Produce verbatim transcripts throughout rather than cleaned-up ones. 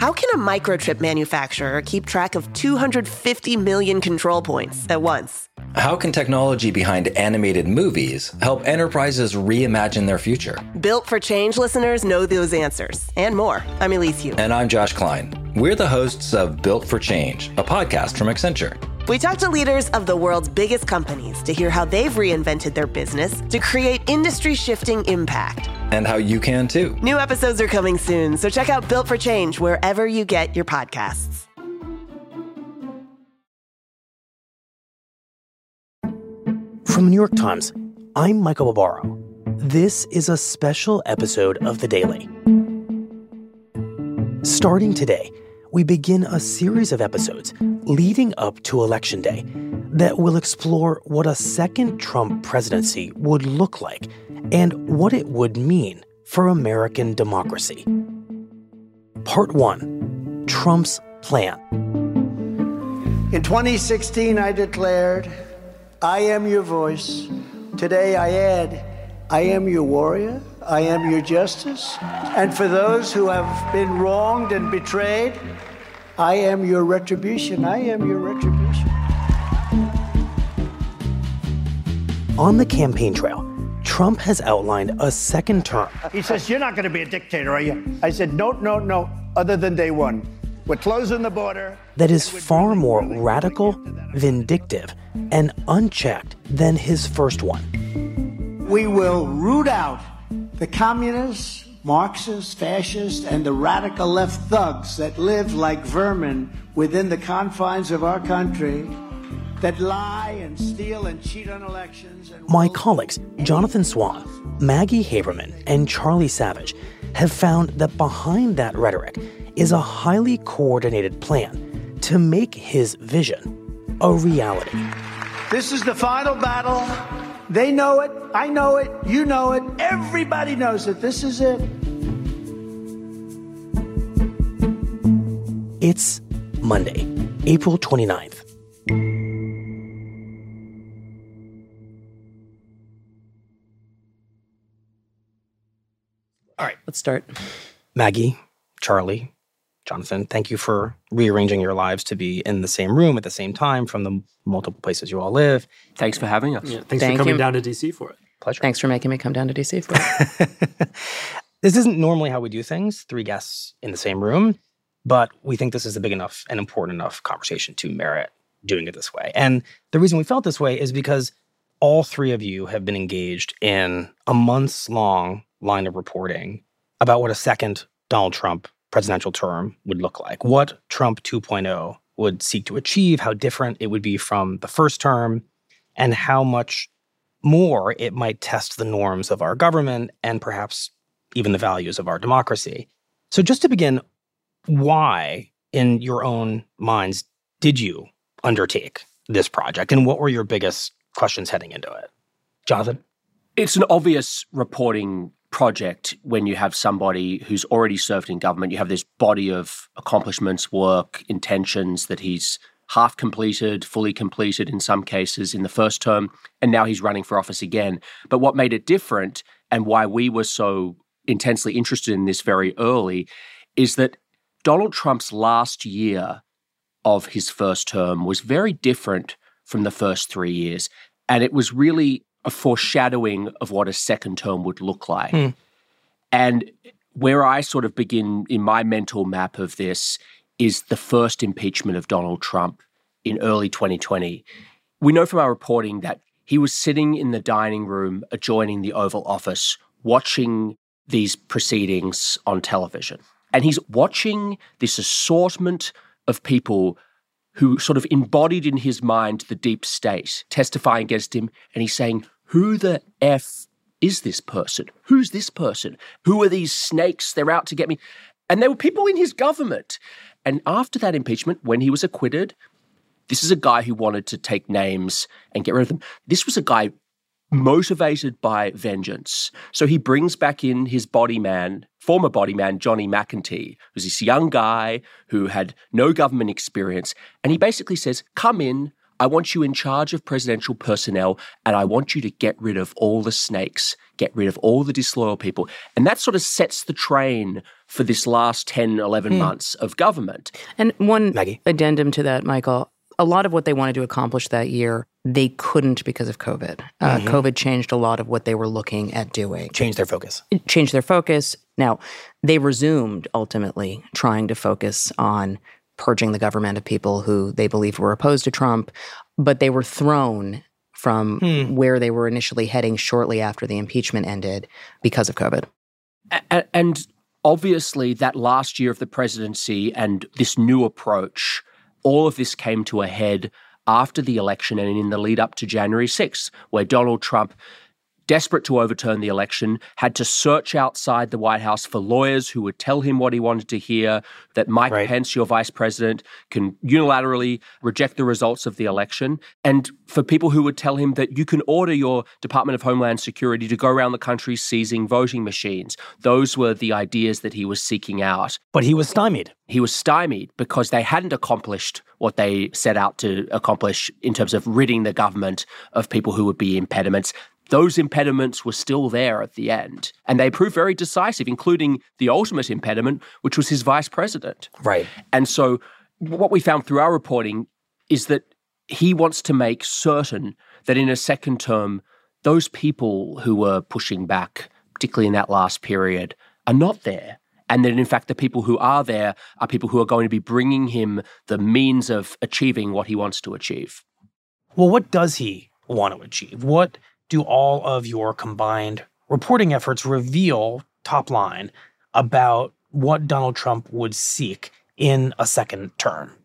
How can a microchip manufacturer keep track of two hundred fifty million control points at once? How can technology behind animated movies help enterprises reimagine their future? Built for Change listeners know those answers and more. I'm Elise Hu. And I'm Josh Klein. We're the hosts of Built for Change, a podcast from Accenture. We talk to leaders of the world's biggest companies to hear how they've reinvented their business to create industry-shifting impact. And how you can too. New episodes are coming soon, so check out Built for Change wherever you get your podcasts. From the New York Times, I'm Michael Barbaro. This is a special episode of The Daily. Starting today, we begin a series of episodes leading up to Election Day that will explore what a second Trump presidency would look like and what it would mean for American democracy. Part one, Trump's plan. In twenty sixteen, I declared, I am your voice. Today I add, I am your warrior. I am your justice. And for those who have been wronged and betrayed, I am your retribution. I am your retribution. On the campaign trail, Trump has outlined a second term. He says, you're not going to be a dictator, are you? I said, no, no, no, other than day one. We're closing the border. That is far more radical, vindictive, and unchecked than his first one. We will root out the communists, Marxists, fascists, and the radical left thugs that live like vermin within the confines of our country, that lie and steal and cheat on elections. And My colleagues, Jonathan Swan, Maggie Haberman, and Charlie Savage, have found that behind that rhetoric is a highly coordinated plan to make his vision a reality. This is the final battle. They know it. I know it. You know it. Everybody knows it. This is it. It's Monday, April twenty-ninth. All right, let's start. Maggie, Charlie, Jonathan, thank you for rearranging your lives to be in the same room at the same time from the multiple places you all live. Thanks for having us. Yeah, thanks Thank for coming you. down to D C for it. Pleasure. Thanks for making me come down to D C for it. This isn't normally how we do things, three guests in the same room, but we think this is a big enough and important enough conversation to merit doing it this way. And the reason we felt this way is because all three of you have been engaged in a months-long line of reporting about what a second Donald Trump presidential term would look like, what Trump two point oh would seek to achieve, how different it would be from the first term, and how much more it might test the norms of our government and perhaps even the values of our democracy. So just to begin, why, in your own minds, did you undertake this project? And what were your biggest questions heading into it? Jonathan? It's an obvious reporting project when you have somebody who's already served in government. You have this body of accomplishments, work, intentions that he's half completed, fully completed in some cases in the first term, and now he's running for office again. But what made it different and why we were so intensely interested in this very early is that Donald Trump's last year of his first term was very different from the first three years. And it was really a foreshadowing of what a second term would look like. Mm. And where I sort of begin in my mental map of this is the first impeachment of Donald Trump in early twenty twenty. We know from our reporting that he was sitting in the dining room adjoining the Oval Office watching these proceedings on television. And he's watching this assortment of people who sort of embodied in his mind the deep state testifying against him. And he's saying, who the F is this person? Who's this person? Who are these snakes? They're out to get me. And there were people in his government. And after that impeachment, when he was acquitted, this is a guy who wanted to take names and get rid of them. This was a guy motivated by vengeance. So he brings back in his body man, former body man, Johnny McEntee, who's this young guy who had no government experience. And he basically says, come in, I want you in charge of presidential personnel, and I want you to get rid of all the snakes, get rid of all the disloyal people. And that sort of sets the train for this last ten, eleven mm. months of government. And one Maggie. addendum to that, Michael, a lot of what they wanted to accomplish that year, they couldn't because of COVID. Uh, mm-hmm. COVID changed a lot of what they were looking at doing. Changed their focus. It changed their focus. Now, they resumed, ultimately, trying to focus on purging the government of people who they believed were opposed to Trump, but they were thrown from hmm. where they were initially heading shortly after the impeachment ended because of COVID. And, and obviously, that last year of the presidency and this new approach, all of this came to a head after the election and in the lead up to January sixth, where Donald Trump, desperate to overturn the election, had to search outside the White House for lawyers who would tell him what he wanted to hear, that Mike right. Pence, your vice president, can unilaterally reject the results of the election, and for people who would tell him that you can order your Department of Homeland Security to go around the country seizing voting machines. Those were the ideas that he was seeking out. But he was stymied. He was stymied because they hadn't accomplished what they set out to accomplish in terms of ridding the government of people who would be impediments. Those impediments were still there at the end, and they proved very decisive, including the ultimate impediment, which was his vice president. Right. And so what we found through our reporting is that he wants to make certain that in a second term, those people who were pushing back, particularly in that last period, are not there. And that, in fact, the people who are there are people who are going to be bringing him the means of achieving what he wants to achieve. Well, what does he want to achieve? What do all of your combined reporting efforts reveal, top line, about what Donald Trump would seek in a second term?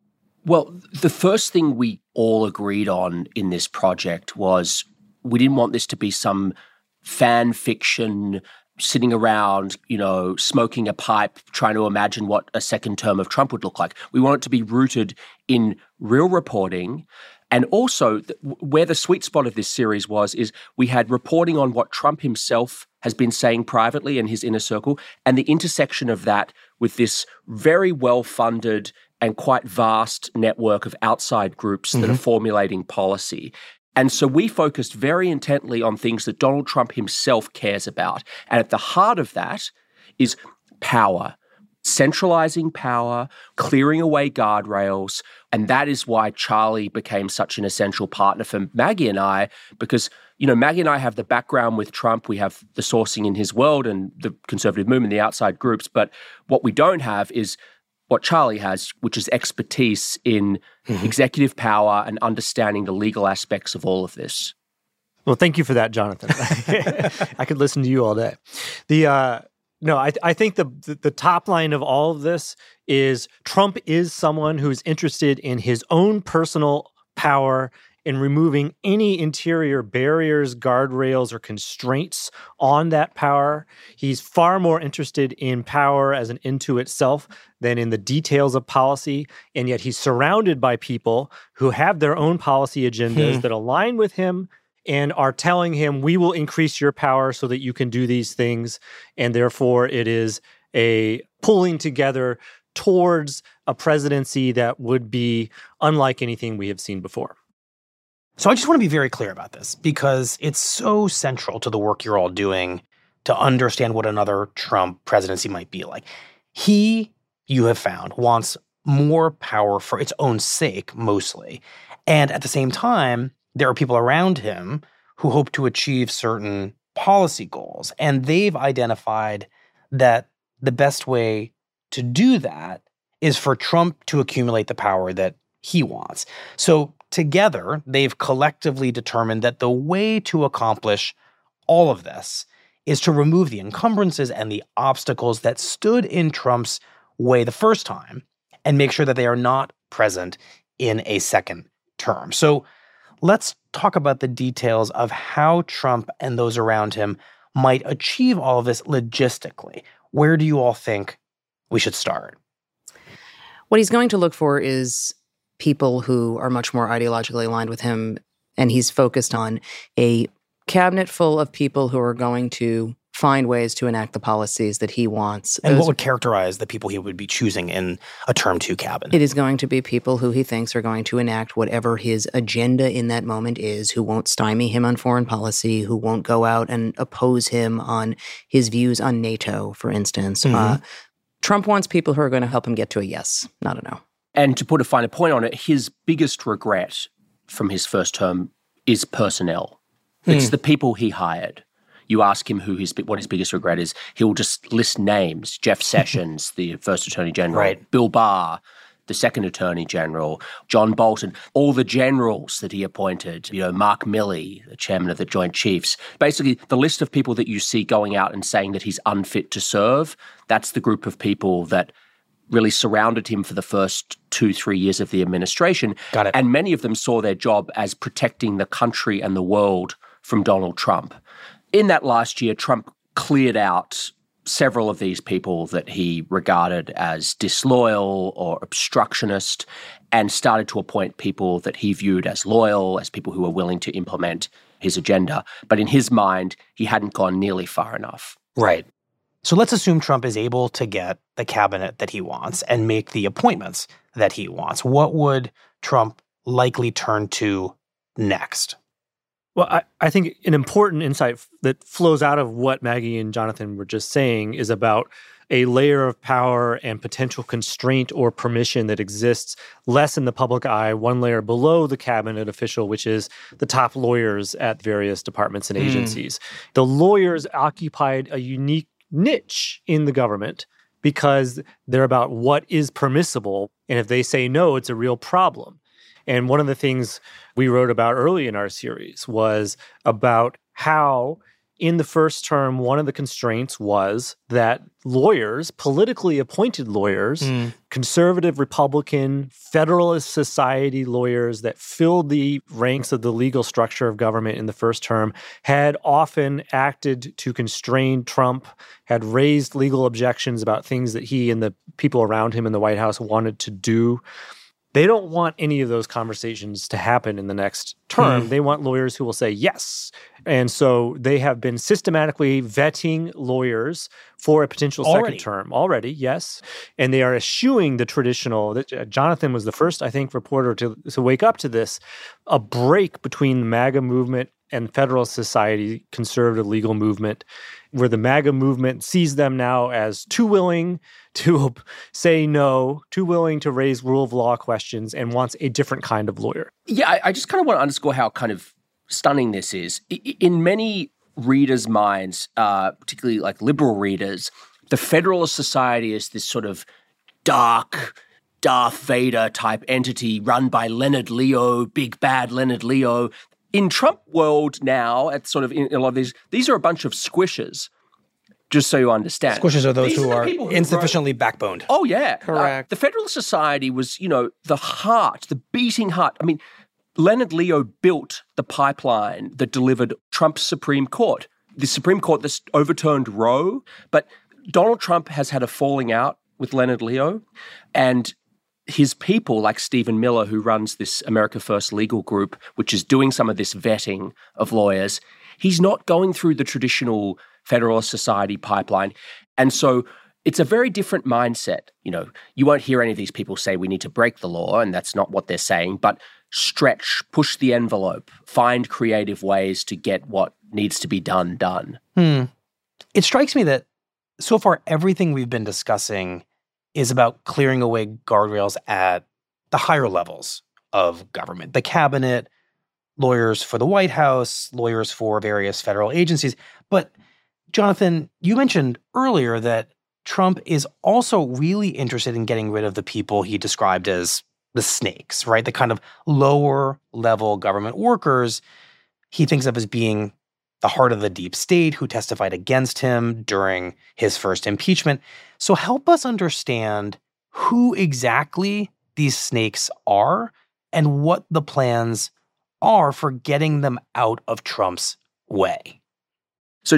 Well, the first thing we all agreed on in this project was we didn't want this to be some fan fiction sitting around, you know, smoking a pipe, trying to imagine what a second term of Trump would look like. We want it to be rooted in real reporting. And also, th- where the sweet spot of this series was, is we had reporting on what Trump himself has been saying privately in his inner circle, and the intersection of that with this very well-funded and quite vast network of outside groups mm-hmm. that are formulating policy. And so we focused very intently on things that Donald Trump himself cares about. And at the heart of that is power. Centralizing power, clearing away guardrails. And that is why Charlie became such an essential partner for Maggie and I, because, you know, Maggie and I have the background with Trump. We have the sourcing in his world and the conservative movement, the outside groups. But what we don't have is what Charlie has, which is expertise in mm-hmm. executive power and understanding the legal aspects of all of this. Well, thank you for that, Jonathan. I could listen to you all day. The uh, no, I, I think the, the the top line of all of this is Trump is someone who's interested in his own personal power, in removing any interior barriers, guardrails, or constraints on that power. He's far more interested in power as an end to itself than in the details of policy, and yet he's surrounded by people who have their own policy agendas hmm. that align with him and are telling him, we will increase your power so that you can do these things, and therefore it is a pulling together towards a presidency that would be unlike anything we have seen before. So I just want to be very clear about this because it's so central to the work you're all doing to understand what another Trump presidency might be like. He, you have found, wants more power for its own sake, mostly. And at the same time, there are people around him who hope to achieve certain policy goals. And they've identified that the best way to do that is for Trump to accumulate the power that he wants. So together, they've collectively determined that the way to accomplish all of this is to remove the encumbrances and the obstacles that stood in Trump's way the first time and make sure that they are not present in a second term. So let's talk about the details of how Trump and those around him might achieve all of this logistically. Where do you all think we should start? What he's going to look for is people who are much more ideologically aligned with him, and he's focused on a cabinet full of people who are going to find ways to enact the policies that he wants. And Those, what would characterize the people he would be choosing in a term two cabinet? It is going to be people who he thinks are going to enact whatever his agenda in that moment is, who won't stymie him on foreign policy, who won't go out and oppose him on his views on NATO, for instance. Mm-hmm. Uh, Trump wants people who are going to help him get to a yes, not a no. And to put a finer point on it, his biggest regret from his first term is personnel. Hmm. It's the people he hired. You ask him who his what his biggest regret is, he'll just list names. Jeff Sessions, the first Attorney General, right. Bill Barr, the second Attorney General, John Bolton, all the generals that he appointed, you know, Mark Milley, the chairman of the Joint Chiefs. Basically, the list of people that you see going out and saying that he's unfit to serve, that's the group of people that really surrounded him for the first two, three years of the administration. Got it. And many of them saw their job as protecting the country and the world from Donald Trump. In that last year, Trump cleared out several of these people that he regarded as disloyal or obstructionist and started to appoint people that he viewed as loyal, as people who were willing to implement his agenda. But in his mind, he hadn't gone nearly far enough. Right. So let's assume Trump is able to get the cabinet that he wants and make the appointments that he wants. What would Trump likely turn to next? Well, I, I think an important insight that flows out of what Maggie and Jonathan were just saying is about a layer of power and potential constraint or permission that exists less in the public eye, one layer below the cabinet official, which is the top lawyers at various departments and agencies. Mm. The lawyers occupied a unique niche in the government because they're about what is permissible, and if they say no, it's a real problem. And one of the things we wrote about early in our series was about how in the first term, one of the constraints was that lawyers, politically appointed lawyers, mm. conservative, Republican, Federalist Society lawyers that filled the ranks of the legal structure of government in the first term, had often acted to constrain Trump, had raised legal objections about things that he and the people around him in the White House wanted to do. They don't want any of those conversations to happen in the next term. Mm. They want lawyers who will say yes. And so they have been systematically vetting lawyers for a potential already. second term already, yes. And they are eschewing the traditional, uh, Jonathan was the first, I think, reporter to, to wake up to this, a break between the MAGA movement and Federalist Society, conservative legal movement, where the MAGA movement sees them now as too willing to say no, too willing to raise rule of law questions, and wants a different kind of lawyer. Yeah, I, I just kind of want to underscore how kind of stunning this is. I, in many readers' minds, uh, particularly like liberal readers, the Federalist Society is this sort of dark, Darth Vader type entity run by Leonard Leo, big bad Leonard Leo. In Trump world now, at sort of in a lot of these, these are a bunch of squishers, just so you understand. Squishers are those these who are, are who insufficiently wrote, backboned. Oh, yeah. Correct. Uh, the Federalist Society was, you know, the heart, the beating heart. I mean, Leonard Leo built the pipeline that delivered Trump's Supreme Court. The Supreme Court that's overturned Roe, but Donald Trump has had a falling out with Leonard Leo, and his people, like Stephen Miller, who runs this America First legal group, which is doing some of this vetting of lawyers, he's not going through the traditional Federalist Society pipeline. And so it's a very different mindset. You know, you won't hear any of these people say we need to break the law, and that's not what they're saying, but stretch, push the envelope, find creative ways to get what needs to be done, done. Hmm. It strikes me that so far everything we've been discussing is about clearing away guardrails at the higher levels of government, the cabinet, lawyers for the White House, lawyers for various federal agencies. But Jonathan, you mentioned earlier that Trump is also really interested in getting rid of the people he described as the snakes, right? The kind of lower level government workers he thinks of as being the heart of the deep state who testified against him during his first impeachment. So help us understand who exactly these snakes are and what the plans are for getting them out of Trump's way. So just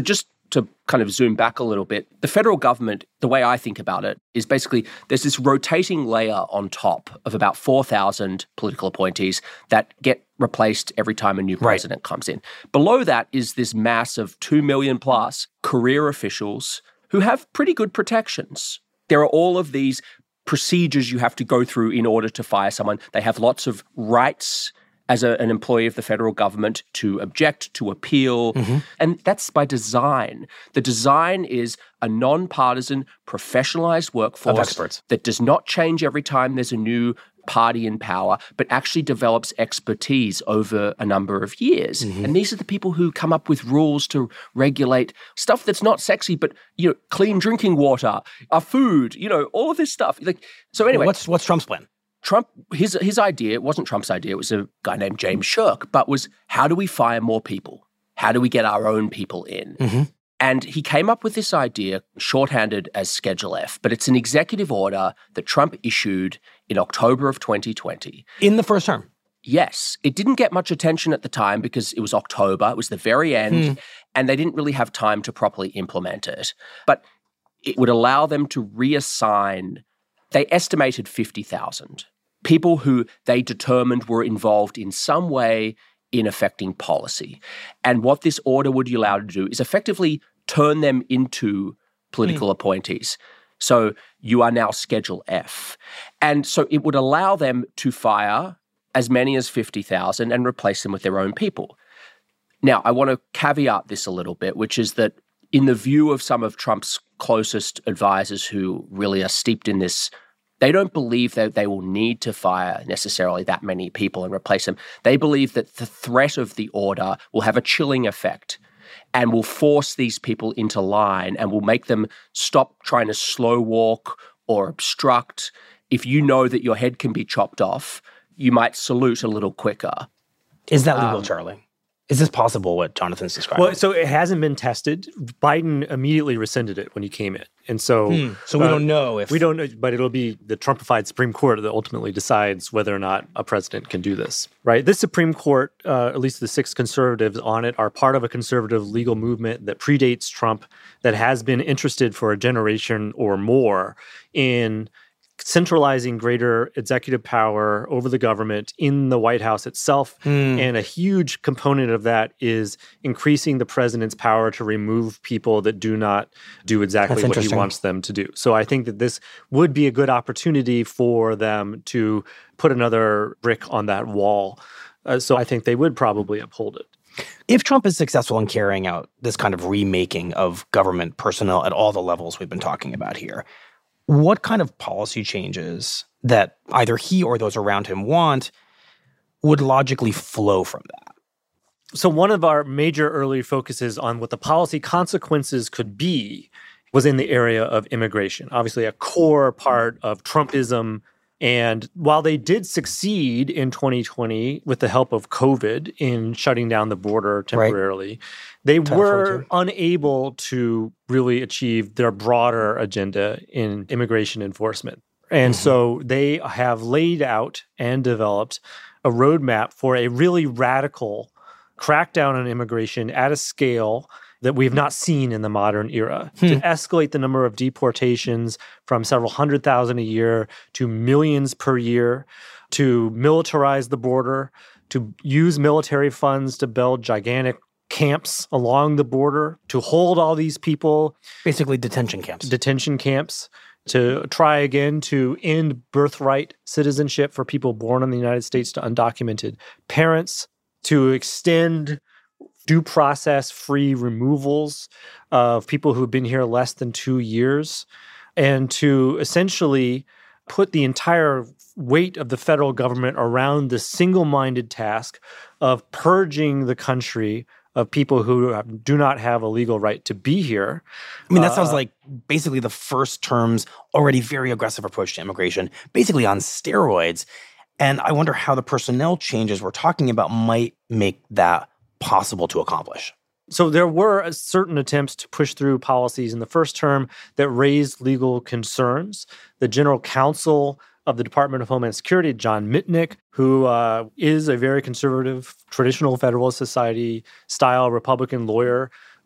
to kind of zoom back a little bit, the federal government, the way I think about it, is basically there's this rotating layer on top of about four thousand political appointees that get replaced every time a new president right. comes in. Below that is this mass of two million plus career officials who have pretty good protections. There are all of these procedures you have to go through in order to fire someone. They have lots of rights as a, an employee of the federal government to object, to appeal. Mm-hmm. And that's by design. The design is a nonpartisan, professionalized workforce of experts that does not change every time there's a new party in power, but actually develops expertise over a number of years. Mm-hmm. And these are the people who come up with rules to regulate stuff that's not sexy, but, you know, clean drinking water, our food, you know, all of this stuff. Like, so anyway. What's, what's Trump's plan? Trump, his his idea, it wasn't Trump's idea, it was a guy named James Shirk, but was how do we fire more people? How do we get our own people in? Mm-hmm. And he came up with this idea, shorthanded as Schedule F, but it's an executive order that Trump issued in October of twenty twenty. In the first term? Yes. It didn't get much attention at the time because it was October, it was the very end, hmm. and they didn't really have time to properly implement it. But it would allow them to reassign, they estimated fifty thousand people who they determined were involved in some way in affecting policy. And what this order would allow to do is effectively turn them into political mm. appointees. So you are now Schedule F. And so it would allow them to fire as many as fifty thousand and replace them with their own people. Now, I want to caveat this a little bit, which is that in the view of some of Trump's closest advisors who really are steeped in this, they don't believe that they will need to fire necessarily that many people and replace them. They believe that the threat of the order will have a chilling effect and will force these people into line and will make them stop trying to slow walk or obstruct. If you know that your head can be chopped off, you might salute a little quicker. Is that legal, um, Charlie? Is this possible, what Jonathan's describing? Well, so it hasn't been tested. Biden immediately rescinded it when he came in. And so... Hmm. So we uh, don't know if... We don't know, but it'll be the Trumpified Supreme Court that ultimately decides whether or not a president can do this, right? This Supreme Court, uh, at least the six conservatives on it, are part of a conservative legal movement that predates Trump, that has been interested for a generation or more in centralizing greater executive power over the government in the White House itself. Mm. And a huge component of that is increasing the president's power to remove people that do not do exactly what he wants them to do. So I think that this would be a good opportunity for them to put another brick on that wall. Uh, so I think they would probably uphold it. If Trump is successful in carrying out this kind of remaking of government personnel at all the levels we've been talking about here, what kind of policy changes that either he or those around him want would logically flow from that? So one of our major early focuses on what the policy consequences could be was in the area of immigration, obviously a core part of Trumpism. And while they did succeed in twenty twenty with the help of COVID in shutting down the border temporarily, right. they were unable to really achieve their broader agenda in immigration enforcement. And mm-hmm. so they have laid out and developed a roadmap for a really radical crackdown on immigration at a scale that we've not seen in the modern era, hmm. to escalate the number of deportations from several hundred thousand a year to millions per year, to militarize the border, to use military funds to build gigantic camps along the border, to hold all these people. Basically detention camps. Detention camps, to try again to end birthright citizenship for people born in the United States to undocumented parents, to extend due process-free removals of people who've been here less than two years, and to essentially put the entire weight of the federal government around the single-minded task of purging the country of people who have, do not have a legal right to be here. I mean, that uh, sounds like basically the first term's already very aggressive approach to immigration, basically on steroids. And I wonder how the personnel changes we're talking about might make that possible to accomplish. So there were certain attempts to push through policies in the first term that raised legal concerns. The general counsel of the Department of Homeland Security, John Mitnick, who uh, is a very conservative, traditional Federalist Society-style Republican lawyer,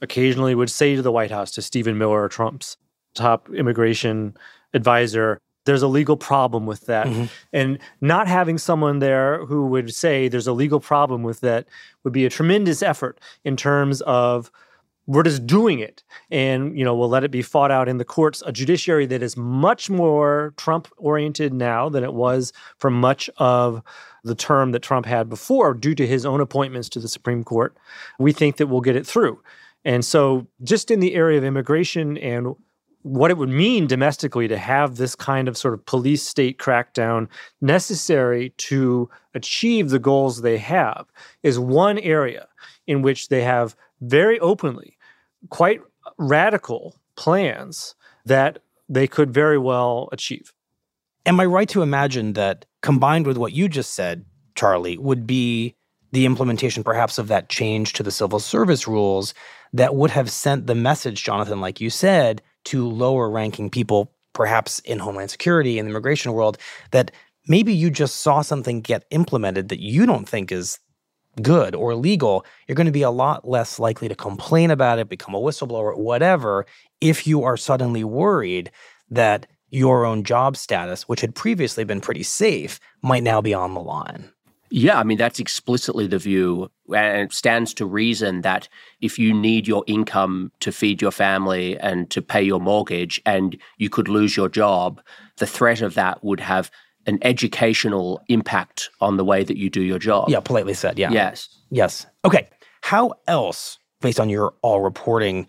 occasionally would say to the White House, to Stephen Miller, Trump's top immigration advisor, there's a legal problem with that. Mm-hmm. And not having someone there who would say there's a legal problem with that would be a tremendous effort in terms of we're just doing it. And, you know, we'll let it be fought out in the courts, a judiciary that is much more Trump-oriented now than it was for much of the term that Trump had before due to his own appointments to the Supreme Court. We think that we'll get it through. And so just in the area of immigration and what it would mean domestically to have this kind of sort of police state crackdown necessary to achieve the goals they have is one area in which they have very openly quite radical plans that they could very well achieve. Am I right to imagine that combined with what you just said, Charlie, would be the implementation perhaps of that change to the civil service rules that would have sent the message, Jonathan, like you said, to lower-ranking people, perhaps in Homeland Security and the immigration world, that maybe you just saw something get implemented that you don't think is good or legal, you're going to be a lot less likely to complain about it, become a whistleblower, whatever, if you are suddenly worried that your own job status, which had previously been pretty safe, might now be on the line. Yeah, I mean, that's explicitly the view, and it stands to reason that if you need your income to feed your family and to pay your mortgage and you could lose your job, the threat of that would have an educational impact on the way that you do your job. Yeah, politely said, yeah. Yes. Yes. Okay. How else, based on your all reporting,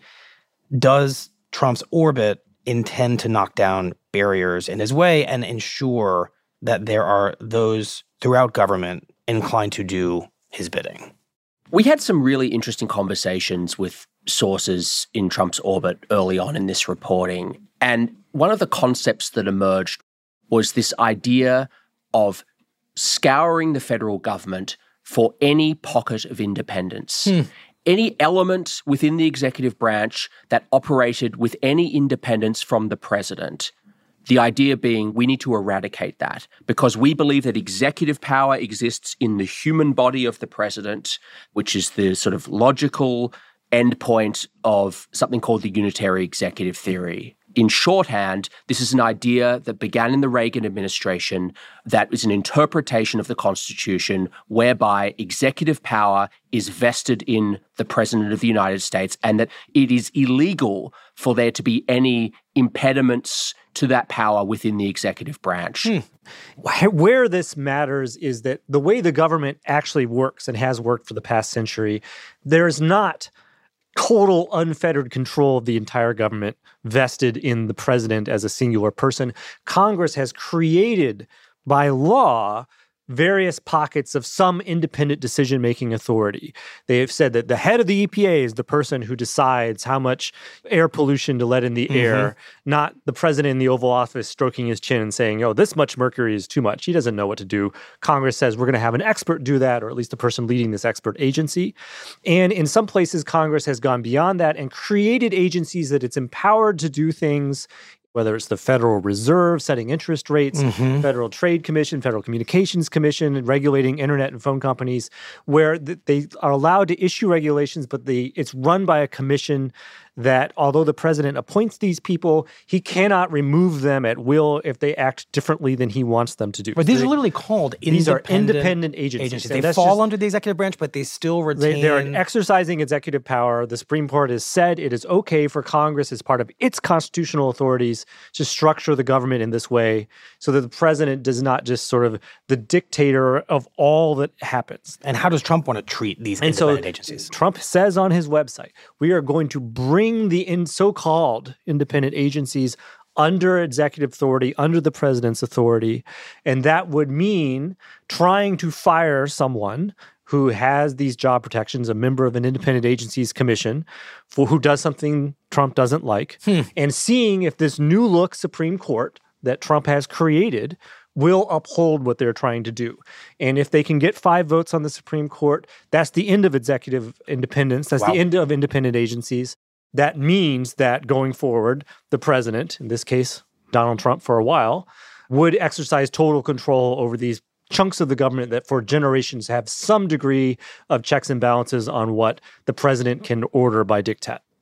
does Trump's orbit intend to knock down barriers in his way and ensure that there are those throughout government inclined to do his bidding? We had some really interesting conversations with sources in Trump's orbit early on in this reporting. And one of the concepts that emerged was this idea of scouring the federal government for any pocket of independence, hmm. any element within the executive branch that operated with any independence from the president. The idea being we need to eradicate that because we believe that executive power exists in the human body of the president, which is the sort of logical endpoint of something called the unitary executive theory. In shorthand, this is an idea that began in the Reagan administration that is an interpretation of the Constitution whereby executive power is vested in the President of the United States and that it is illegal for there to be any impediments to that power within the executive branch. Hmm. Where this matters is that the way the government actually works and has worked for the past century, there's not total unfettered control of the entire government vested in the president as a singular person. Congress has created by law various pockets of some independent decision-making authority. They have said that the head of the E P A is the person who decides how much air pollution to let in the mm-hmm. air, not the president in the Oval Office stroking his chin and saying, oh, this much mercury is too much. He doesn't know what to do. Congress says we're going to have an expert do that, or at least the person leading this expert agency. And in some places, Congress has gone beyond that and created agencies that it's empowered to do things, whether it's the Federal Reserve setting interest rates, mm-hmm. Federal Trade Commission, Federal Communications Commission, regulating internet and phone companies, where th- they are allowed to issue regulations, but they, it's run by a commission that, although the president appoints these people, he cannot remove them at will if they act differently than he wants them to do. But these they, are literally called these independent, are independent agencies. agencies. They fall just, under the executive branch, but they still retain... They, they're exercising executive power. The Supreme Court has said it is okay for Congress, as part of its constitutional authorities, to structure the government in this way so that the president does not just sort of the dictator of all that happens. And how does Trump want to treat these and independent so agencies? Trump says on his website, we are going to bring the in so-called independent agencies under executive authority, under the president's authority. And that would mean trying to fire someone who has these job protections, a member of an independent agencies commission, for who does something Trump doesn't like, hmm. and seeing if this new look Supreme Court that Trump has created will uphold what they're trying to do. And if they can get five votes on the Supreme Court, that's the end of executive independence. That's wow. the end of independent agencies. That means that going forward, the president, in this case, Donald Trump for a while, would exercise total control over these chunks of the government that for generations have some degree of checks and balances on what the president can order by diktat.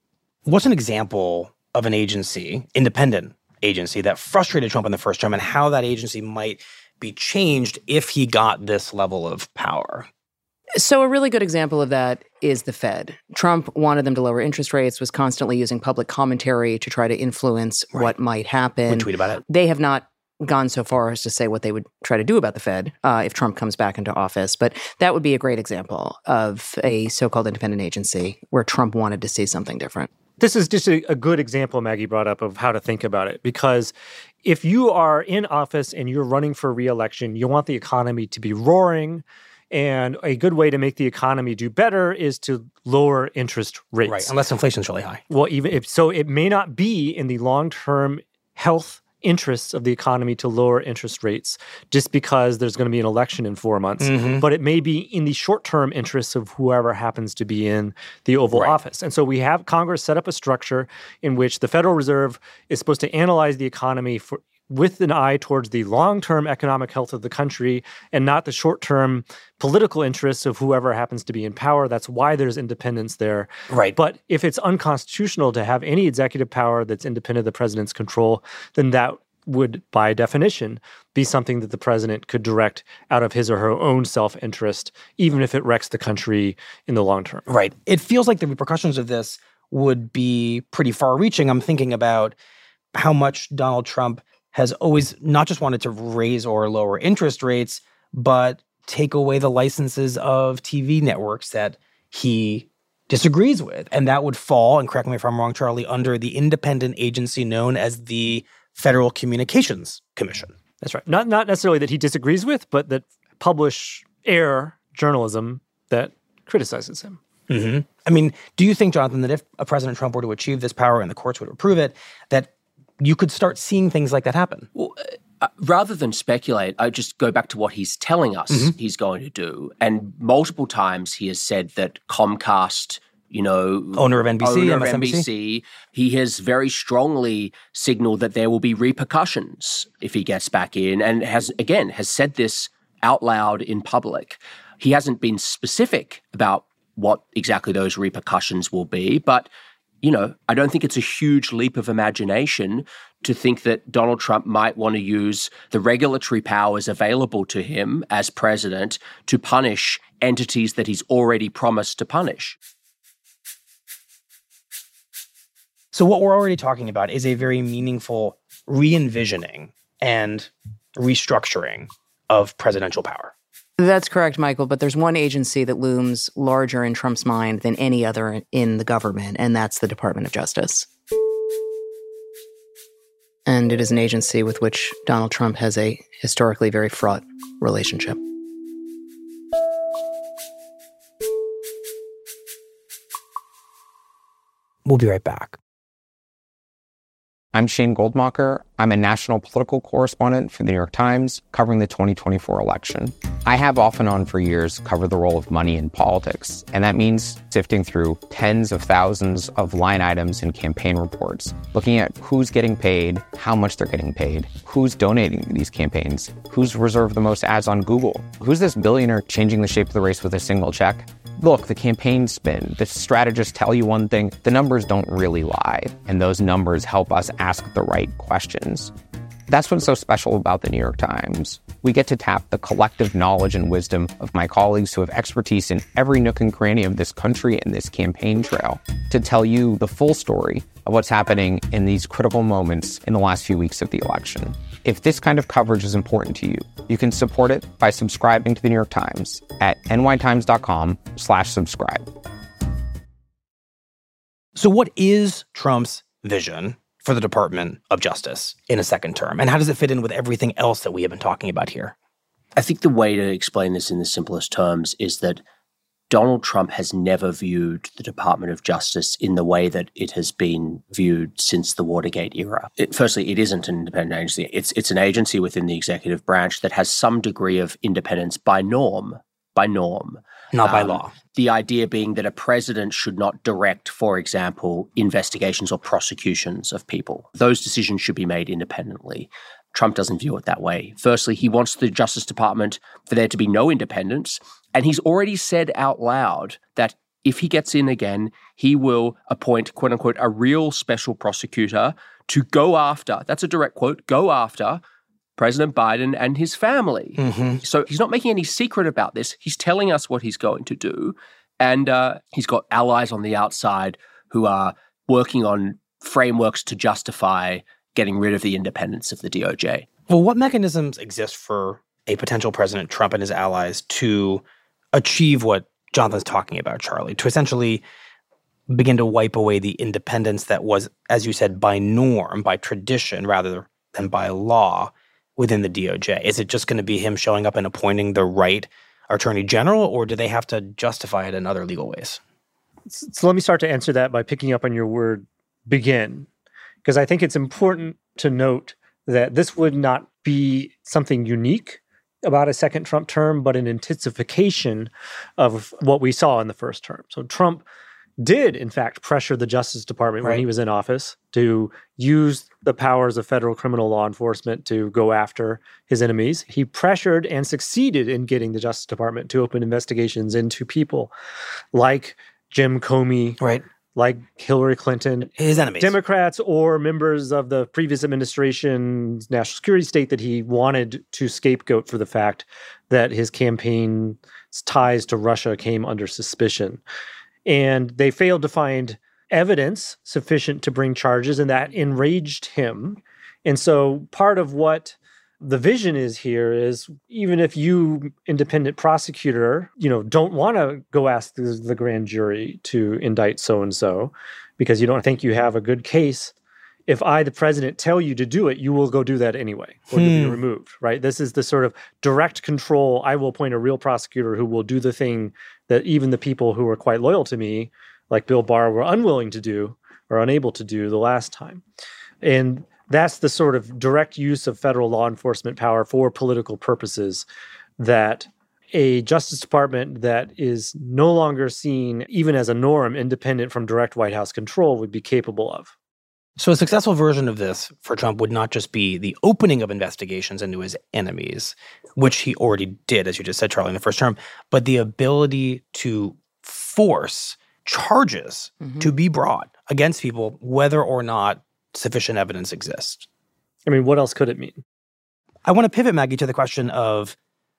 What's an example of an agency, independent agency, that frustrated Trump in the first term, and how that agency might be changed if he got this level of power? So a really good example of that is the Fed. Trump wanted them to lower interest rates, was constantly using public commentary to try to influence right. what might happen. Would tweet about it. They have not gone so far as to say what they would try to do about the Fed uh, if Trump comes back into office. But that would be a great example of a so-called independent agency where Trump wanted to see something different. This is just a, a good example Maggie brought up of how to think about it, because if you are in office and you're running for re-election, you want the economy to be roaring, and a good way to make the economy do better is to lower interest rates. Right, unless inflation's really high. Well, even if so, it may not be in the long-term health interests of the economy to lower interest rates just because there's going to be an election in four months. Mm-hmm. But it may be in the short-term interests of whoever happens to be in the Oval right. Office. And so we have Congress set up a structure in which the Federal Reserve is supposed to analyze the economy for with an eye towards the long-term economic health of the country and not the short-term political interests of whoever happens to be in power. That's why there's independence there. Right. But if it's unconstitutional to have any executive power that's independent of the president's control, then that would, by definition, be something that the president could direct out of his or her own self-interest, even if it wrecks the country in the long term. Right. It feels like the repercussions of this would be pretty far-reaching. I'm thinking about how much Donald Trump has always not just wanted to raise or lower interest rates, but take away the licenses of T V networks that he disagrees with. And that would fall, and correct me if I'm wrong, Charlie, under the independent agency known as the Federal Communications Commission. That's right. Not not necessarily that he disagrees with, but that publish, air journalism that criticizes him. Mm-hmm. I mean, do you think, Jonathan, that if a President Trump were to achieve this power and the courts would approve it, that you could start seeing things like that happen? Well, uh, rather than speculate, I just go back to what he's telling us mm-hmm. he's going to do. And multiple times he has said that Comcast, you know, owner of N B C, owner M S N B C. of N B C, he has very strongly signaled that there will be repercussions if he gets back in, and has, again, has said this out loud in public. He hasn't been specific about what exactly those repercussions will be, but you know, I don't think it's a huge leap of imagination to think that Donald Trump might want to use the regulatory powers available to him as president to punish entities that he's already promised to punish. So what we're already talking about is a very meaningful re-envisioning and restructuring of presidential power. That's correct, Michael, but there's one agency that looms larger in Trump's mind than any other in the government, and that's the Department of Justice. And it is an agency with which Donald Trump has a historically very fraught relationship. We'll be right back. I'm Shane Goldmacher. I'm a national political correspondent for the New York Times, covering the twenty twenty-four election. I have off and on for years covered the role of money in politics, and that means sifting through tens of thousands of line items in campaign reports, looking at who's getting paid, how much they're getting paid, who's donating to these campaigns, who's reserved the most ads on Google, who's this billionaire changing the shape of the race with a single check. Look, the campaign spin, the strategists tell you one thing, the numbers don't really lie, and those numbers help us ask the right questions. That's what's so special about the New York Times. We get to tap the collective knowledge and wisdom of my colleagues who have expertise in every nook and cranny of this country and this campaign trail to tell you the full story of what's happening in these critical moments in the last few weeks of the election. If this kind of coverage is important to you, you can support it by subscribing to the New York Times at nytimes.com slash subscribe. So what is Trump's vision for the Department of Justice in a second term? And how does it fit in with everything else that we have been talking about here? I think the way to explain this in the simplest terms is that Donald Trump has never viewed the Department of Justice in the way that it has been viewed since the Watergate era. It, firstly, it isn't an independent agency. It's, it's an agency within the executive branch that has some degree of independence by norm, by norm. Not by um, law. The idea being that a president should not direct, for example, investigations or prosecutions of people. Those decisions should be made independently. Trump doesn't view it that way. Firstly, he wants the Justice Department for there to be no independence, and he's already said out loud that if he gets in again, he will appoint, quote unquote, a real special prosecutor to go after, that's a direct quote, go after President Biden and his family. Mm-hmm. So he's not making any secret about this. He's telling us what he's going to do. And uh, he's got allies on the outside who are working on frameworks to justify getting rid of the independence of the D O J. Well, what mechanisms exist for a potential President Trump and his allies to achieve what Jonathan's talking about, Charlie, to essentially begin to wipe away the independence that was, as you said, by norm, by tradition, rather than by law within the D O J? Is it just going to be him showing up and appointing the right attorney general, or do they have to justify it in other legal ways? So let me start to answer that by picking up on your word begin, because I think it's important to note that this would not be something unique about a second Trump term, but an intensification of what we saw in the first term. So Trump did, in fact, pressure the Justice Department Right. when he was in office to use the powers of federal criminal law enforcement to go after his enemies. He pressured and succeeded in getting the Justice Department to open investigations into people like Jim Comey, Right. like Hillary Clinton, His enemies. Democrats or members of the previous administration's national security state that he wanted to scapegoat for the fact that his campaign's ties to Russia came under suspicion. And they failed to find evidence sufficient to bring charges, and that enraged him. And so part of what the vision is here is, even if you, independent prosecutor, you know, don't want to go ask the, the grand jury to indict so-and-so because you don't think you have a good case, if I, the president, tell you to do it, you will go do that anyway, or you'll be removed, right? This is the sort of direct control. I will appoint a real prosecutor who will do the thing that even the people who were quite loyal to me, like Bill Barr, were unwilling to do or unable to do the last time. And that's the sort of direct use of federal law enforcement power for political purposes that a Justice Department that is no longer seen, even as a norm, independent from direct White House control, would be capable of. So a successful version of this for Trump would not just be the opening of investigations into his enemies, which he already did, as you just said, Charlie, in the first term, but the ability to force charges mm-hmm. to be brought against people, whether or not sufficient evidence exists. I mean, what else could it mean? I want to pivot, Maggie, to the question of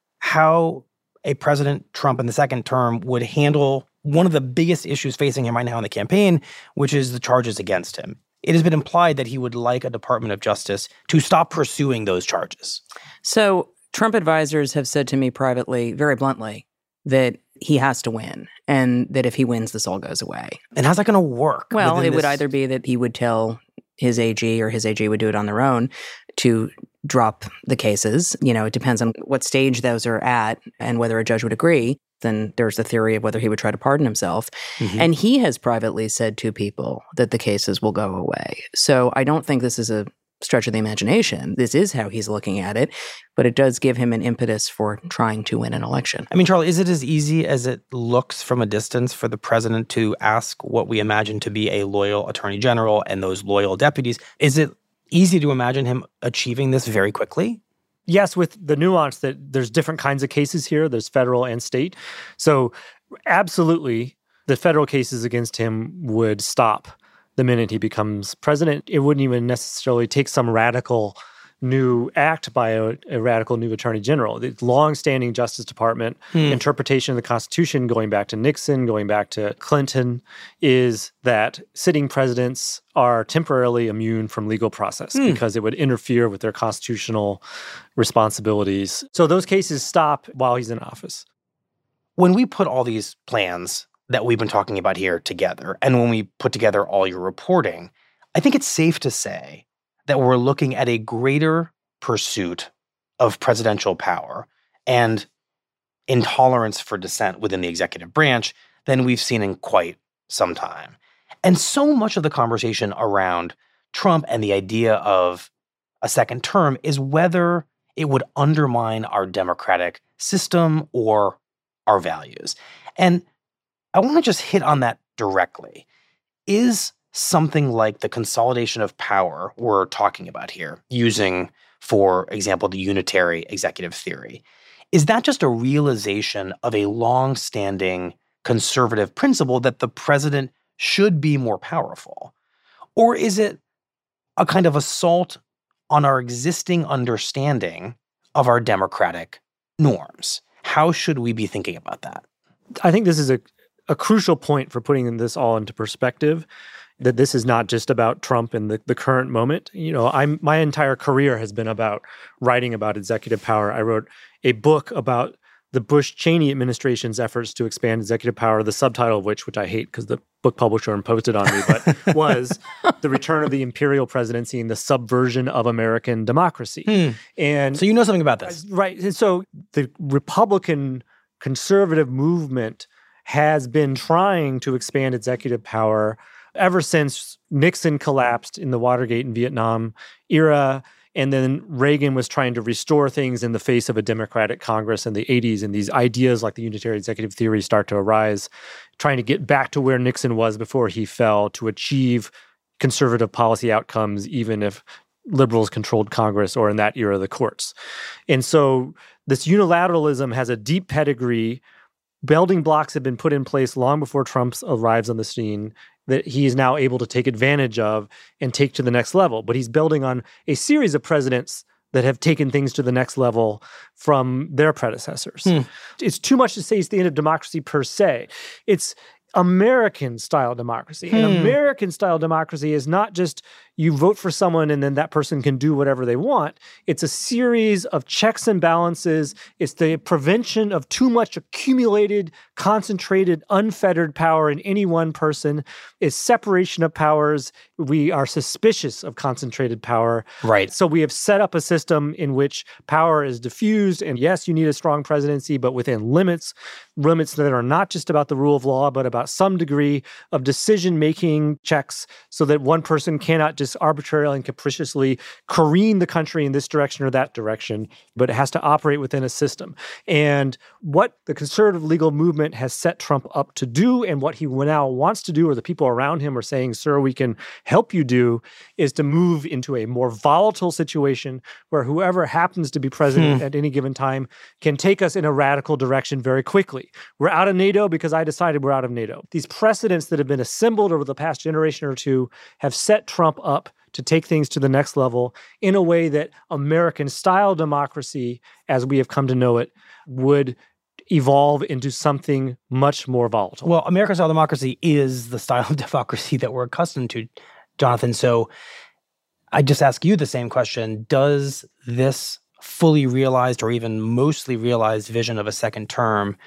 how a President Trump in the second term would handle one of the biggest issues facing him right now in the campaign, which is the charges against him. It has been implied that he would like a Department of Justice to stop pursuing those charges. So Trump advisors have said to me privately, very bluntly, that he has to win, and that if he wins, this all goes away. And how's that going to work? Well, it this? would either be that he would tell his A G, or his A G would do it on their own, to drop the cases. You know, it depends on what stage those are at and whether a judge would agree. Then there's the theory of whether he would try to pardon himself. Mm-hmm. And he has privately said to people that the cases will go away. So I don't think this is a stretch of the imagination. This is how he's looking at it, but it does give him an impetus for trying to win an election. I mean, Charlie, is it as easy as it looks from a distance for the president to ask what we imagine to be a loyal attorney general and those loyal deputies? Is it easy to imagine him achieving this very quickly? Yes, with the nuance that there's different kinds of cases here. There's federal and state. So absolutely, the federal cases against him would stop the minute he becomes president. It wouldn't even necessarily take some radical new act by a, a radical new attorney general. The longstanding Justice Department hmm. interpretation of the Constitution, going back to Nixon, going back to Clinton, is that sitting presidents are temporarily immune from legal process hmm. because it would interfere with their constitutional responsibilities. So those cases stop while he's in office. When we put all these plans that we've been talking about here together, and when we put together all your reporting, I think it's safe to say that we're looking at a greater pursuit of presidential power and intolerance for dissent within the executive branch than we've seen in quite some time. And so much of the conversation around Trump and the idea of a second term is whether it would undermine our democratic system or our values. And I want to just hit on that directly. Is something like the consolidation of power we're talking about here, using, for example, the unitary executive theory, is that just a realization of a long-standing conservative principle that the president should be more powerful? Or is it a kind of assault on our existing understanding of our democratic norms? How should we be thinking about that? I think this is a, a crucial point for putting this all into perspective, that this is not just about Trump in the, the current moment. You know, I'm my entire career has been about writing about executive power. I wrote a book about the Bush-Cheney administration's efforts to expand executive power, the subtitle of which, which I hate because the book publisher imposed it on me, but was The Return of the Imperial Presidency and the Subversion of American Democracy. Hmm. And so you know something about this. Right. And so the Republican conservative movement has been trying to expand executive power ever since Nixon collapsed in the Watergate and Vietnam era. And then Reagan was trying to restore things in the face of a Democratic Congress in the eighties, and these ideas like the unitary executive theory start to arise, trying to get back to where Nixon was before he fell to achieve conservative policy outcomes, even if liberals controlled Congress or in that era, the courts. And so this unilateralism has a deep pedigree. Building blocks have been put in place long before Trump arrives on the scene that he is now able to take advantage of and take to the next level. But he's building on a series of presidents that have taken things to the next level from their predecessors. Hmm. It's too much to say it's the end of democracy per se. It's American-style democracy. Hmm. And American-style democracy is not just you vote for someone and then that person can do whatever they want. It's a series of checks and balances. It's the prevention of too much accumulated, concentrated, unfettered power in any one person. It's separation of powers. We are suspicious of concentrated power. Right. So we have set up a system in which power is diffused. And yes, you need a strong presidency, but within limits, limits that are not just about the rule of law, but about some degree of decision-making checks so that one person cannot just arbitrarily and capriciously careen the country in this direction or that direction, but it has to operate within a system. And what the conservative legal movement has set Trump up to do and what he now wants to do, or the people around him are saying, sir, we can help you do, is to move into a more volatile situation where whoever happens to be president hmm. at any given time can take us in a radical direction very quickly. We're out of NATO because I decided we're out of NATO. These precedents that have been assembled over the past generation or two have set Trump up to take things to the next level in a way that American-style democracy, as we have come to know it, would evolve into something much more volatile. Well, American-style democracy is the style of democracy that we're accustomed to, Jonathan. So I just ask you the same question. Does this fully realized or even mostly realized vision of a second term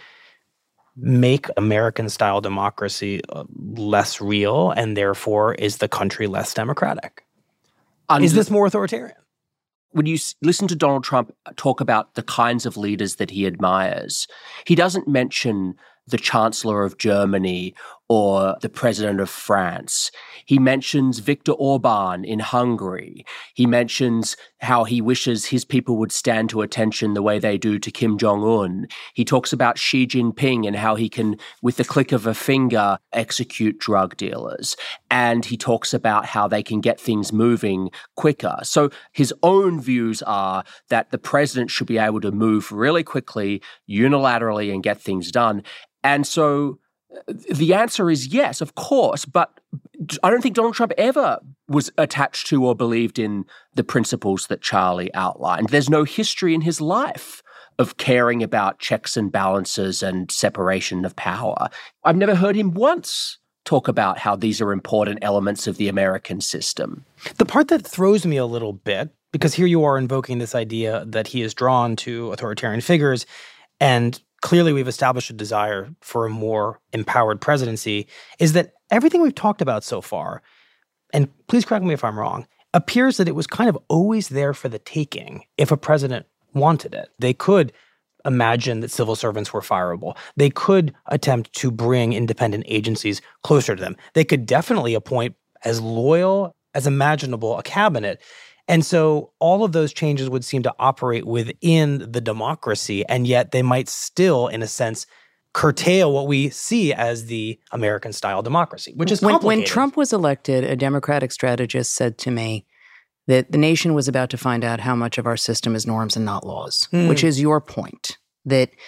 make American-style democracy less real, and therefore is the country less democratic? Under, is this more authoritarian? When you listen to Donald Trump talk about the kinds of leaders that he admires, he doesn't mention the Chancellor of Germany or the President of France. He mentions Viktor Orban in Hungary. He mentions how he wishes his people would stand to attention the way they do to Kim Jong-un. He talks about Xi Jinping and how he can, with the click of a finger, execute drug dealers. And he talks about how they can get things moving quicker. So his own views are that the president should be able to move really quickly, unilaterally, and get things done. And so the answer is yes, of course, but I don't think Donald Trump ever was attached to or believed in the principles that Charlie outlined. There's no history in his life of caring about checks and balances and separation of power. I've never heard him once talk about how these are important elements of the American system. The part that throws me a little bit, because here you are invoking this idea that he is drawn to authoritarian figures, and clearly we've established a desire for a more empowered presidency, is that everything we've talked about so far, and please correct me if I'm wrong, appears that it was kind of always there for the taking if a president wanted it. They could imagine that civil servants were fireable. They could attempt to bring independent agencies closer to them. They could definitely appoint as loyal as imaginable a cabinet. And so all of those changes would seem to operate within the democracy, and yet they might still, in a sense, curtail what we see as the American-style democracy, which is complicated. When, when Trump was elected, a Democratic strategist said to me that the nation was about to find out how much of our system is norms and not laws, mm. which is your point, that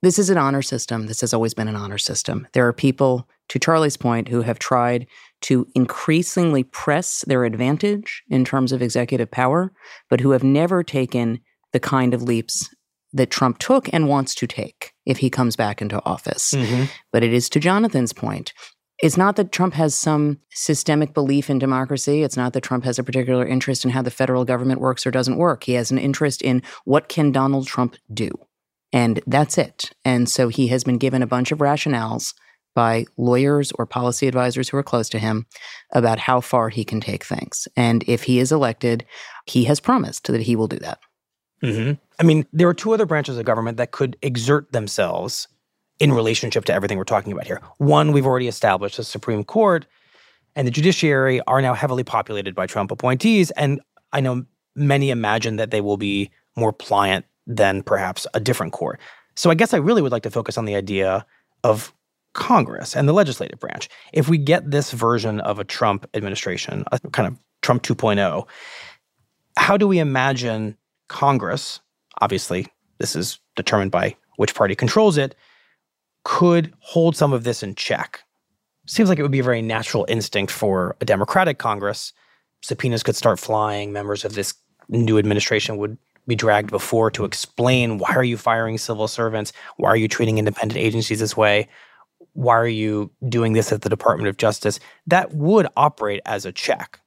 This is an honor system. This has always been an honor system. There are people, to Charlie's point, who have tried to increasingly press their advantage in terms of executive power, but who have never taken the kind of leaps that Trump took and wants to take if he comes back into office. Mm-hmm. But it is to Jonathan's point. It's not that Trump has some systemic belief in democracy. It's not that Trump has a particular interest in how the federal government works or doesn't work. He has an interest in what can Donald Trump do. And that's it. And so he has been given a bunch of rationales by lawyers or policy advisors who are close to him about how far he can take things. And if he is elected, he has promised that he will do that. Mm-hmm. I mean, there are two other branches of government that could exert themselves in relationship to everything we're talking about here. One, we've already established, the Supreme Court and the judiciary are now heavily populated by Trump appointees. And I know many imagine that they will be more pliant than perhaps a different court. So I guess I really would like to focus on the idea of Congress and the legislative branch. If we get this version of a Trump administration, a kind of Trump two point oh, how do we imagine Congress, obviously this is determined by which party controls it, could hold some of this in check? Seems like it would be a very natural instinct for a Democratic Congress. Subpoenas could start flying. Members of this new administration would be dragged before to explain, why are you firing civil servants? Why are you treating independent agencies this way? Why are you doing this at the Department of Justice? That would operate as a check,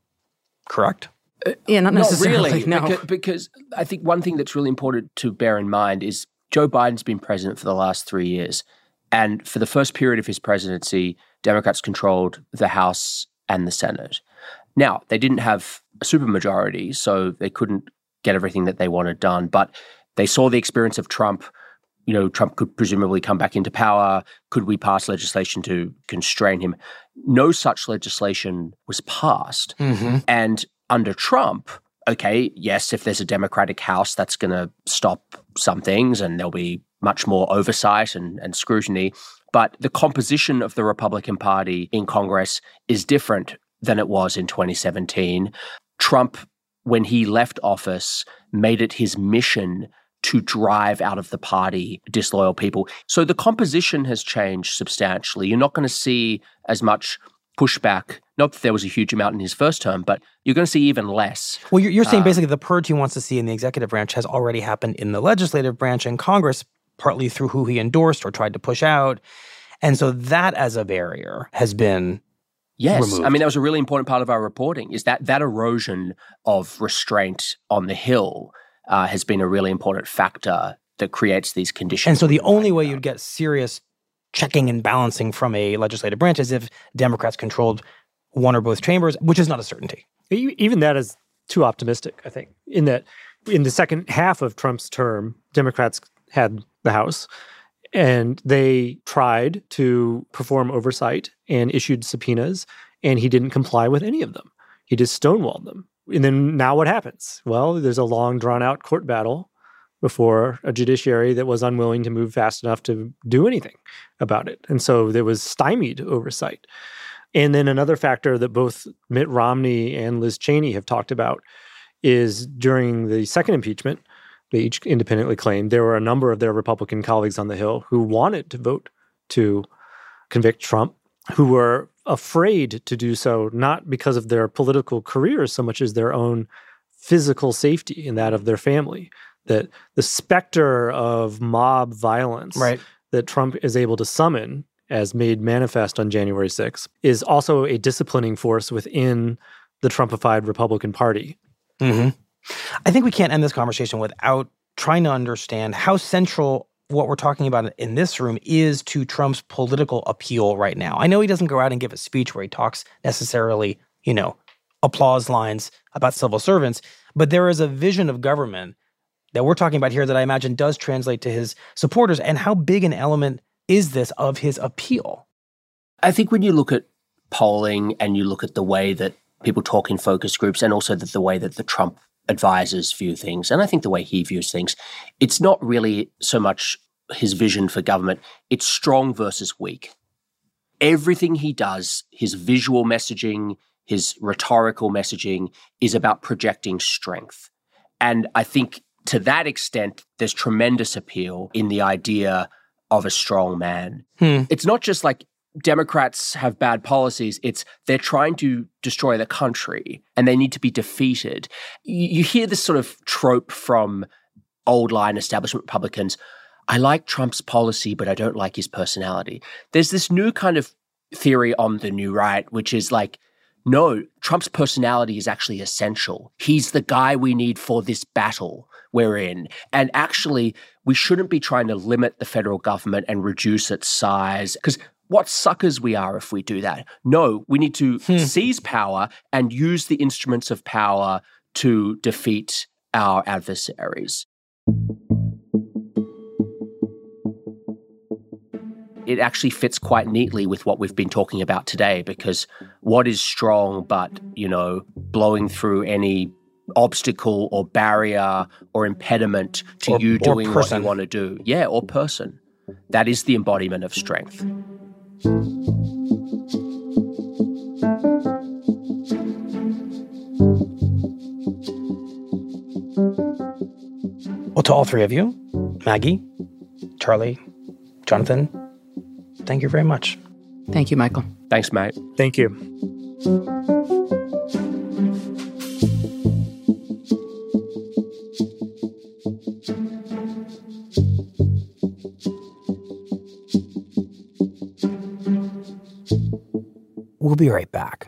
correct? Uh, yeah, not necessarily. Not really, no. because, because I think one thing that's really important to bear in mind is Joe Biden's been president for the last three years. And for the first period of his presidency, Democrats controlled the House and the Senate. Now, they didn't have a supermajority, so they couldn't get everything that they wanted done. But they saw the experience of Trump. You know, Trump could presumably come back into power. Could we pass legislation to constrain him? No such legislation was passed. Mm-hmm. And under Trump, okay, yes, if there's a Democratic House, that's going to stop some things and there'll be much more oversight and, and scrutiny. But the composition of the Republican Party in Congress is different than it was in twenty seventeen. Trump, when he left office, made it his mission to drive out of the party disloyal people. So the composition has changed substantially. You're not going to see as much pushback. Not that there was a huge amount in his first term, but you're going to see even less. Well, you're, you're saying uh, basically the purge he wants to see in the executive branch has already happened in the legislative branch and Congress, partly through who he endorsed or tried to push out. And so that as a barrier has been Yes. removed. I mean, that was a really important part of our reporting, is that that erosion of restraint on the Hill uh, has been a really important factor that creates these conditions. And so the only way you'd get serious checking and balancing from a legislative branch is if Democrats controlled one or both chambers, which is not a certainty. Even that is too optimistic, I think, in that in the second half of Trump's term, Democrats had the House, and they tried to perform oversight and issued subpoenas, and he didn't comply with any of them. He just stonewalled them. And then now what happens? Well, there's a long, drawn-out court battle before a judiciary that was unwilling to move fast enough to do anything about it. And so there was stymied oversight. And then another factor that both Mitt Romney and Liz Cheney have talked about is during the second impeachment, they each independently claimed there were a number of their Republican colleagues on the Hill who wanted to vote to convict Trump, who were afraid to do so, not because of their political careers so much as their own physical safety and that of their family. That the specter of mob violence right. that Trump is able to summon, as made manifest on January sixth, is also a disciplining force within the Trumpified Republican Party. Mm-hmm. I think we can't end this conversation without trying to understand how central what we're talking about in this room is to Trump's political appeal right now. I know he doesn't go out and give a speech where he talks necessarily, you know, applause lines about civil servants, but there is a vision of government that we're talking about here that I imagine does translate to his supporters. And how big an element is this of his appeal? I think when you look at polling and you look at the way that people talk in focus groups and also the, the way that the Trump advisors view things, and I think the way he views things, it's not really so much his vision for government, it's strong versus weak. Everything he does, his visual messaging, his rhetorical messaging, is about projecting strength. And I think to that extent, there's tremendous appeal in the idea of a strong man. Hmm. It's not just like Democrats have bad policies. It's they're trying to destroy the country and they need to be defeated. You, you hear this sort of trope from old line establishment Republicans. I like Trump's policy, but I don't like his personality. There's this new kind of theory on the new right, which is like, no, Trump's personality is actually essential. He's the guy we need for this battle we're in. And actually, we shouldn't be trying to limit the federal government and reduce its size, because what suckers we are if we do that. No, we need to hmm. seize power and use the instruments of power to defeat our adversaries. It actually fits quite neatly with what we've been talking about today, because what is strong but, you know, blowing through any obstacle or barrier or impediment to or, you doing what you want to do? Yeah, or person. That is the embodiment of strength. Well, to all three of you, Maggie, Charlie, Jonathan, thank you very much. Thank you, Michael. Thanks, mate. Thank you. We'll be right back.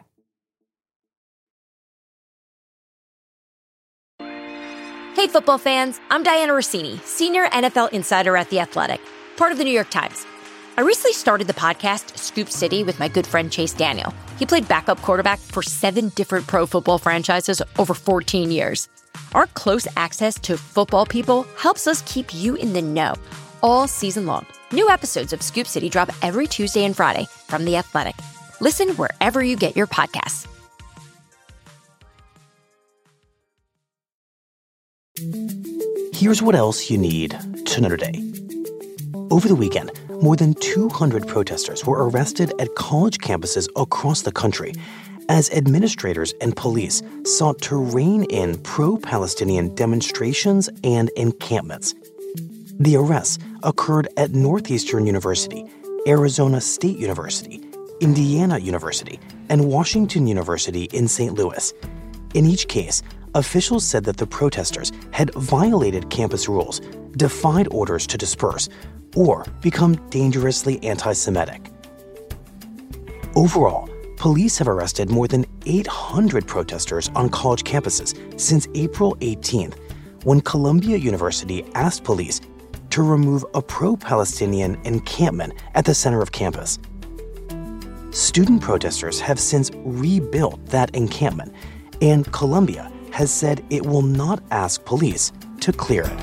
Hey, football fans. I'm Diana Rossini, senior N F L insider at The Athletic, part of the New York Times. I recently started the podcast Scoop City with my good friend Chase Daniel. He played backup quarterback for seven different pro football franchises over fourteen years. Our close access to football people helps us keep you in the know all season long. New episodes of Scoop City drop every Tuesday and Friday from The Athletic. Listen wherever you get your podcasts. Here's what else you need to know today. Over the weekend, more than two hundred protesters were arrested at college campuses across the country as administrators and police sought to rein in pro-Palestinian demonstrations and encampments. The arrests occurred at Northeastern University, Arizona State University, Indiana University, and Washington University in Saint Louis. In each case, officials said that the protesters had violated campus rules, defied orders to disperse, or become dangerously anti-Semitic. Overall, police have arrested more than eight hundred protesters on college campuses since April eighteenth, when Columbia University asked police to remove a pro-Palestinian encampment at the center of campus. Student protesters have since rebuilt that encampment, and Columbia has said it will not ask police to clear it.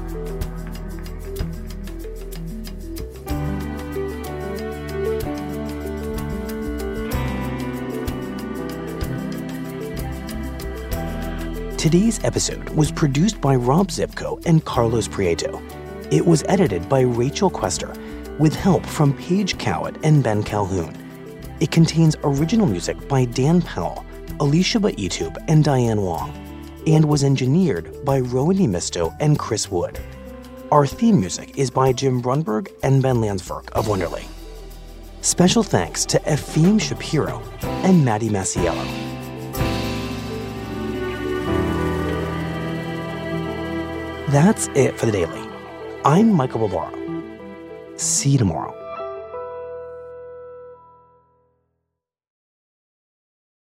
Today's episode was produced by Rob Zipko and Carlos Prieto. It was edited by Rachel Quester, with help from Paige Cowett and Ben Calhoun. It contains original music by Dan Powell, Alicia Baitub, and Diane Wong, and was engineered by Rowan Misto and Chris Wood. Our theme music is by Jim Brunberg and Ben Landsverk of Wonderly. Special thanks to Efim Shapiro and Maddie Masiello. That's it for the Daily. I'm Michael Barbaro. See you tomorrow.